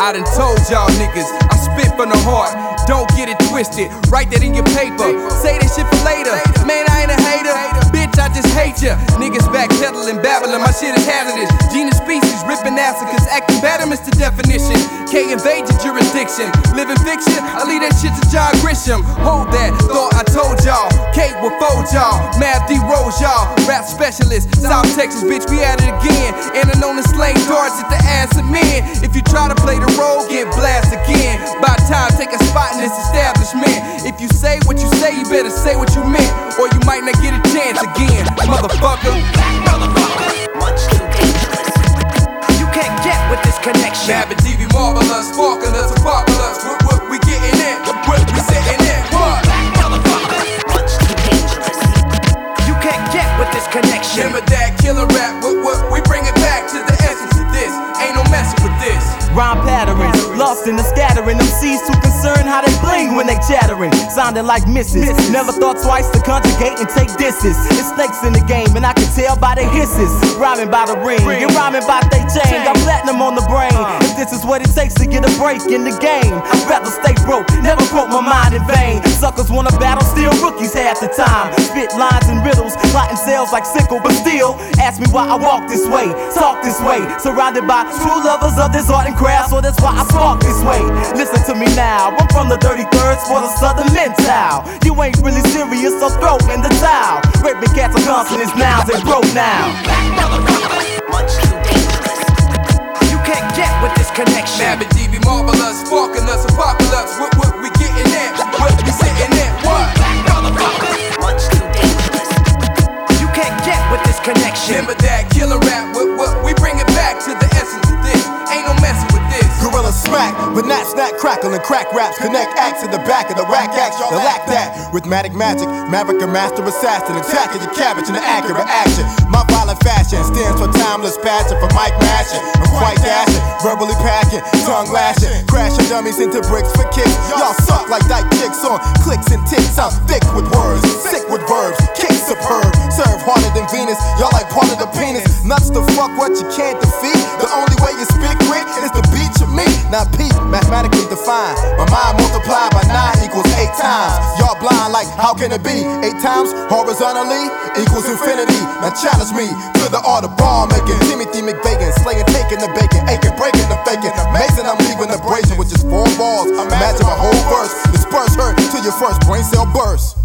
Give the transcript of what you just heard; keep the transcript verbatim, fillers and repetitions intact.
I done told y'all niggas, I spit from the heart. Don't get it twisted, write that in your paper. Say that shit for later, man I ain't a hater. Bitch, I just hate ya. Niggas backpedaling, babbling, my shit is hazardous. Genus species, ripping massacres, acting better, Mister Definition. K invade your jurisdiction, living fiction, I leave that shit to John Grisham. Hold that, thought I told y'all. K will fold y'all, Mav D Rose y'all. Rap specialist, South Texas, bitch, we at it again. And I known to slang darts at the ass of men. If you try to play the role, get blasted again. By time, take a spot in this establishment. If you say what you say, you better say what you meant, or you might not get a chance again, motherfucker. Motherfucker, much too dangerous. You can't get with this connection. Mav and D B marvelous, sparklers, apocalypse. What, what we getting in? What we sitting in? What? Motherfucker, much too dangerous. You can't get with this connection. Remember that killer rap? What, what we bring it back to the essence of this. Ain't no messing with this. Rhyme patterns, lost in the scattering. M Cs too concerned how they bling when they chattering. Sounding like misses. Never thought twice to conjugate and take disses. It's snakes in the game and I can tell by their hisses. Rhyming by the ring, you're rhyming by they chain. Got platinum on the brain. If this is what it takes to get a break in the game, I'd rather stay broke, never broke my mind in vain. Suckers wanna battle, still rookies half the time. Spit lines and riddles, plotting sales like sickle, but still ask me why I walk this way, talk this way. Surrounded by true lovers of this art and craft, so that's why I spark this way. Listen to me now, I'm from the dirty thirds for the southern mental. You ain't really serious, so throw in the towel. Raping cats are consonants, nouns, they broke now. Motherfucker, much too dangerous. You can't get with this connection. Mav and D B marvelous, sparklers, apocalypse. What, what we getting in? What we sitting in? What? Motherfucker, much too dangerous. You can't get with this connection. Remember that killer rap? What, what we bring it back to the essence of this. Ain't no messing with this. Gorilla smack, but not snack, crackle and crack raps. Connect acts to the back of the rack acts. Y'all lack that. Rhythmatic magic, maverick and master assassin. Attacking your cabbage in the accurate action. My violent fashion stands for timeless passion. For mic mashing, I'm quite dashing. Verbally packing, tongue lashing. Crashing dummies into bricks for kicks. Y'all suck like dyke chicks on clicks and ticks. I'm thick with words, sick with verbs. Kick superb, serve harder than Venus. Y'all like part of the penis. Nuts to fuck what you can't defeat. The only way you speak quick is to beat your meat. Now peep, mathematically defined. My mind multiplied by nine equals eight times. Y'all blind like how can it be? Eight times horizontally equals infinity. Now challenge me to the art of ball making. Timothy McVeigh slaying, taking the bacon, aching, breaking the faking. Amazing, I'm leaving abrasion with just four balls. Imagine my whole verse disperse her to your first brain cell burst.